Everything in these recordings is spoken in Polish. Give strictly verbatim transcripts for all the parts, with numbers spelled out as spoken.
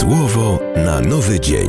Słowo na nowy dzień.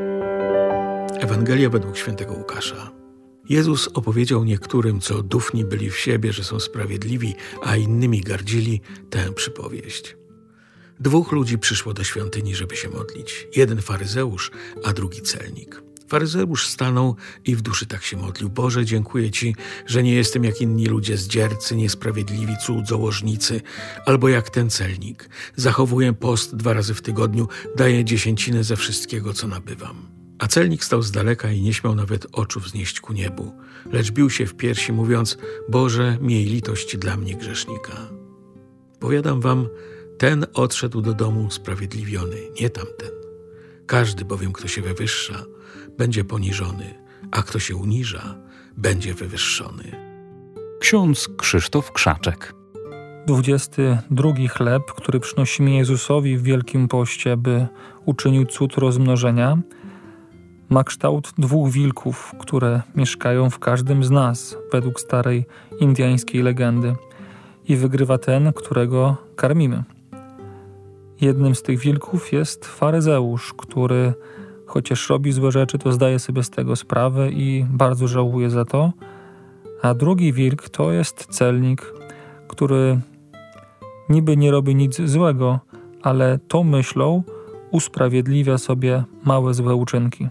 Ewangelia według świętego Łukasza. Jezus opowiedział niektórym, co dufni byli w siebie, że są sprawiedliwi, a innymi gardzili, tę przypowieść. Dwóch ludzi przyszło do świątyni, żeby się modlić. Jeden faryzeusz, a drugi celnik. Faryzeusz stanął i w duszy tak się modlił. Boże, dziękuję Ci, że nie jestem jak inni ludzie zdziercy, niesprawiedliwi, cudzołożnicy, albo jak ten celnik. Zachowuję post dwa razy w tygodniu, daję dziesięcinę ze wszystkiego, co nabywam. A celnik stał z daleka i nie śmiał nawet oczu wznieść ku niebu, lecz bił się w piersi, mówiąc: Boże, miej litość dla mnie grzesznika. Powiadam wam, ten odszedł do domu usprawiedliwiony, nie tamten. Każdy bowiem, kto się wywyższa, będzie poniżony, a kto się uniża, będzie wywyższony. Ksiądz Krzysztof Krzaczek. Dwudziesty drugi chleb, który przynosimy Jezusowi w Wielkim Poście, by uczynił cud rozmnożenia, ma kształt dwóch wilków, które mieszkają w każdym z nas, według starej indyjskiej legendy. I wygrywa ten, którego karmimy. Jednym z tych wilków jest faryzeusz, który chociaż robi złe rzeczy, to zdaje sobie z tego sprawę i bardzo żałuje za to. A drugi wilk to jest celnik, który niby nie robi nic złego, ale tą myślą usprawiedliwia sobie małe złe uczynki.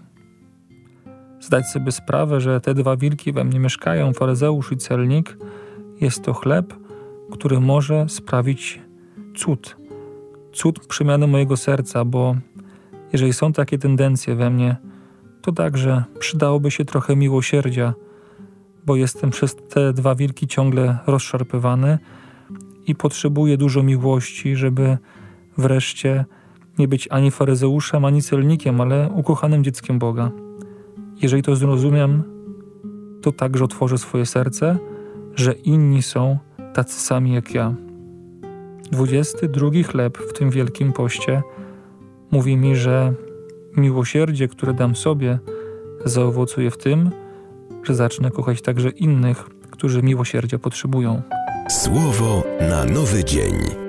Zdać sobie sprawę, że te dwa wilki we mnie mieszkają, faryzeusz i celnik, jest to chleb, który może sprawić cud. Cud przemiany mojego serca, bo jeżeli są takie tendencje we mnie, to także przydałoby się trochę miłosierdzia, bo jestem przez te dwa wilki ciągle rozszarpywany i potrzebuję dużo miłości, żeby wreszcie nie być ani faryzeuszem, ani celnikiem, ale ukochanym dzieckiem Boga. Jeżeli to zrozumiem, to także otworzę swoje serce, że inni są tacy sami jak ja. Dwudziesty drugi chleb w tym Wielkim Poście mówi mi, że miłosierdzie, które dam sobie, zaowocuje w tym, że zacznę kochać także innych, którzy miłosierdzia potrzebują. Słowo na nowy dzień.